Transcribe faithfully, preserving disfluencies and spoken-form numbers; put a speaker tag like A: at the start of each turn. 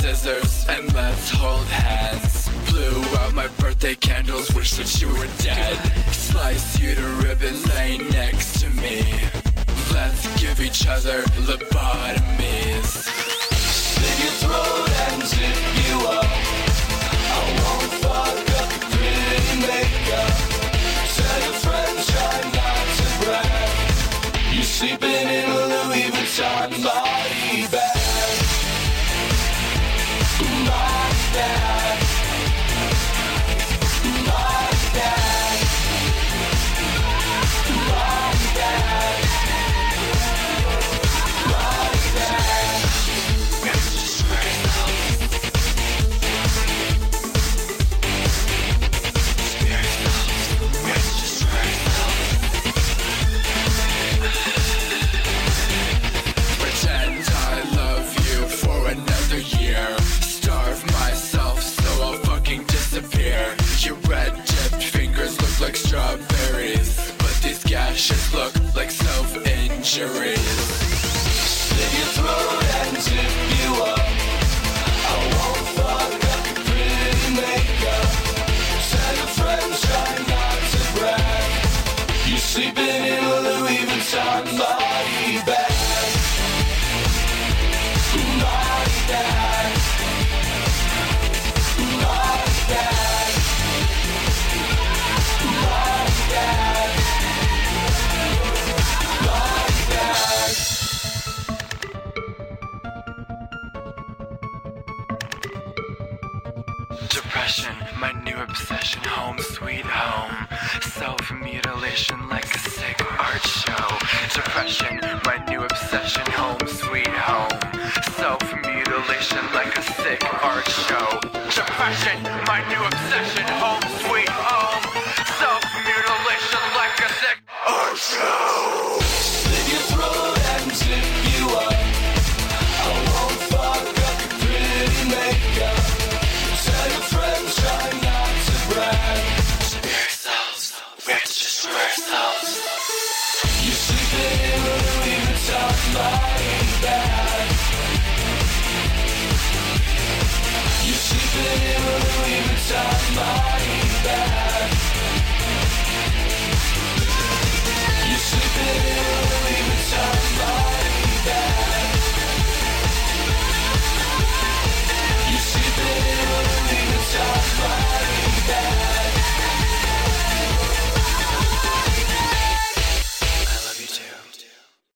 A: scissors and let's hold hands. Blew out my birthday candles, wish that you were dead. Slice you to ribbons, lay next to me. Let's give each other lobotomies. Slit your throat and zip you up. I won't fuck up your pretty makeup. Tell your friends try not to brag. You're sleeping in a Louis Vuitton body bag. Body bag. Body bag. Body bag. Body bag. We have to destroy ourselves. Destroy ourselves. We have to destroy ourselves. Pretend I love you for another year. Starve myself so I'll fucking disappear. Your red-tipped fingers look like strawberries, but these gashes look like self-injuries. Slit your throat and zip you up. I won't fuck up your pretty makeup. Tell your friends try not to brag. You're sleeping in a Louis Vuitton body bag. Body bag. Body bag. Body bag. Body bag. Depression, my new obsession, home sweet home. Self-mutilation like a sick art show. Depression, my new obsession, home sweet home. Self-mutilation like a sick art show. Depression, my new obsession, home sweet home. Self-mutilation like a sick art show. Slit your throat and zip you up. I won't fuck up your pretty makeup. Tell your friends try not to brag. Destroy ourselves. We have to destroy ourselves. You're sleeping in a Louis Vuitton body bag. You're sleeping in a Louis Vuitton body bag. You're sleeping in